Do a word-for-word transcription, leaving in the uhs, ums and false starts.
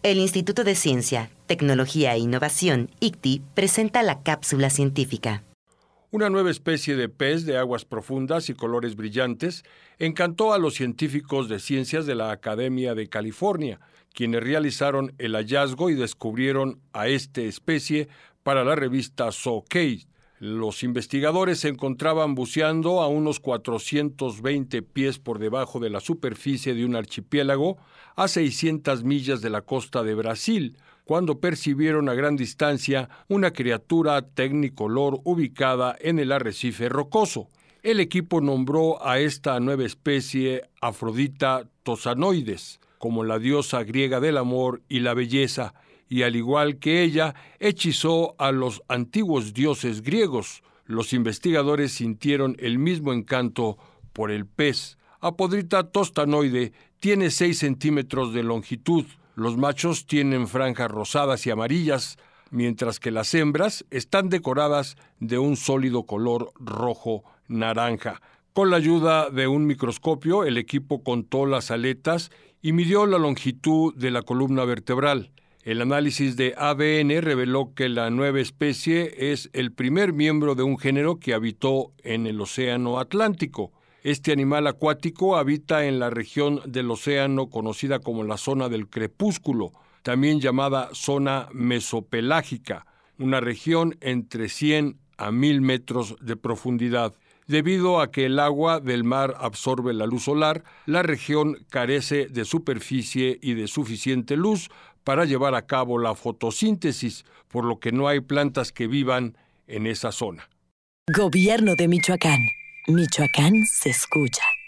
El Instituto de Ciencia, Tecnología e Innovación, I C T I, presenta la cápsula científica. Una nueva especie de pez de aguas profundas y colores brillantes encantó a los científicos de ciencias de la Academia de California, quienes realizaron el hallazgo y descubrieron a esta especie para la revista Zoocase. Los investigadores se encontraban buceando a unos cuatrocientos veinte pies por debajo de la superficie de un archipiélago a seiscientas millas de la costa de Brasil, cuando percibieron a gran distancia una criatura tecnicolor ubicada en el arrecife rocoso. El equipo nombró a esta nueva especie Afrodita Tosanoides, como la diosa griega del amor y la belleza, y al igual que ella, hechizó a los antiguos dioses griegos. Los investigadores sintieron el mismo encanto por el pez. Apodrita tostanoide tiene seis centímetros de longitud. Los machos tienen franjas rosadas y amarillas, mientras que las hembras están decoradas de un sólido color rojo-naranja. Con la ayuda de un microscopio, el equipo contó las aletas y midió la longitud de la columna vertebral. El análisis de A D N reveló que la nueva especie es el primer miembro de un género que habitó en el Océano Atlántico. Este animal acuático habita en la región del océano conocida como la zona del crepúsculo, también llamada zona mesopelágica, una región entre cien a mil metros de profundidad. Debido a que el agua del mar absorbe la luz solar, la región carece de superficie y de suficiente luz para llevar a cabo la fotosíntesis, por lo que no hay plantas que vivan en esa zona. Gobierno de Michoacán. Michoacán se escucha.